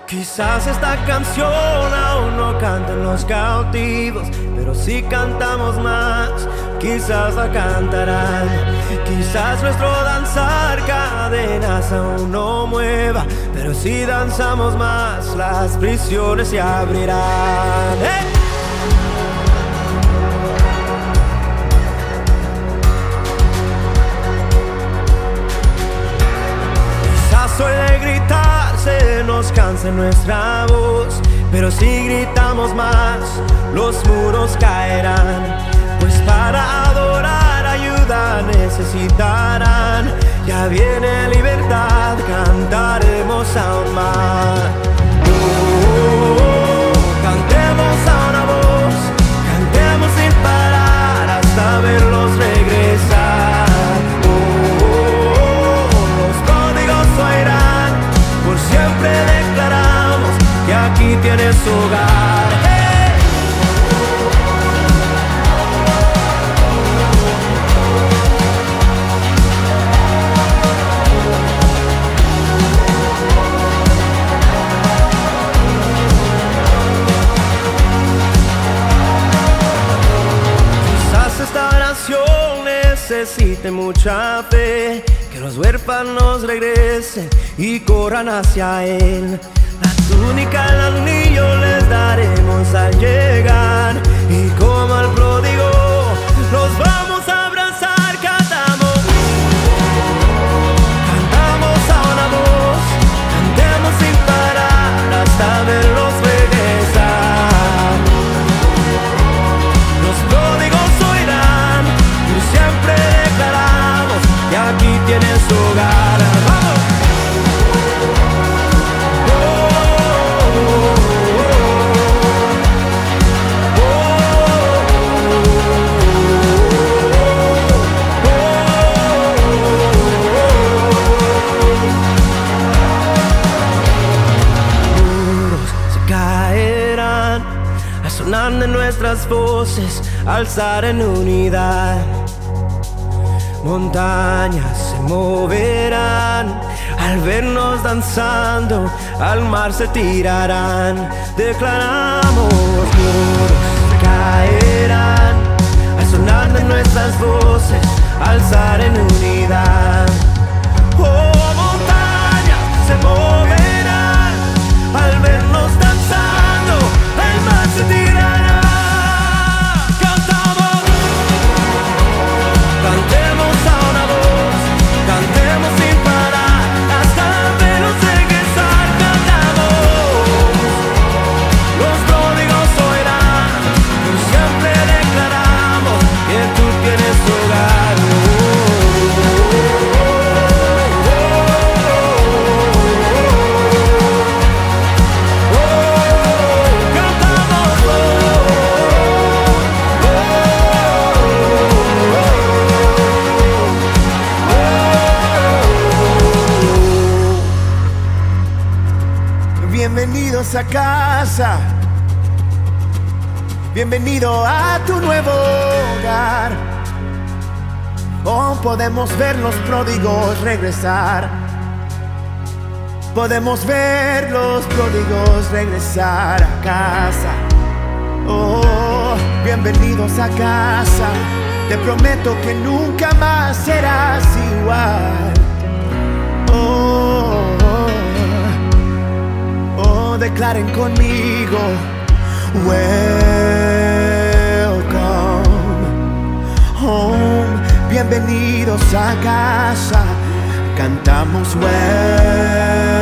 Quizás esta canción aún no canten los cautivos, pero si cantamos más, quizás la cantarán. Quizás nuestro danzar cadenas aún no mueva, pero si danzamos más, las prisiones se abrirán. Quizás oye gritar se nos canse nuestra voz, pero si gritamos más, los muros caerán. Pues para adorar ayuda necesitarán. Ya viene libertad, cantaremos aún más. Cantemos a una voz, cantemos sin parar hasta verlos regresar. Los códigos oirán, por siempre declaramos que aquí tienes hogar. Necesite mucha fe, que los huérfanos regresen y corran hacia Él. La túnica, el anillo les daremos al llegar, y como al pródigo los vamos a abrazar. Cantamos, cantamos a una voz, cantemos sin parar hasta verlos regresar. Los pródigos oirán, y siempre declaramos que aquí tienes hogar. ¡Vamos! Muros se caerán al sonar de nuestras voces, alzar en unidad. Montañas se moverán al vernos danzando, al mar se tirarán. Declaramos, muros caerán al sonar de nuestras voces, alzar en unidad. Oh, montañas se moverán al vernos danzando, al mar se tirará. Cantemos sin parar hasta verlos regresar. Cantamos, los pródigos oirán, por siempre declaramos que tú tienes hogar. Bienvenidos a casa, bienvenido a tu nuevo hogar. Oh, podemos ver los pródigos regresar, podemos ver los pródigos regresar a casa. Oh, bienvenidos a casa, te prometo que nunca más serás igual. Declaren conmigo, welcome home. Bienvenidos a casa, cantamos welcome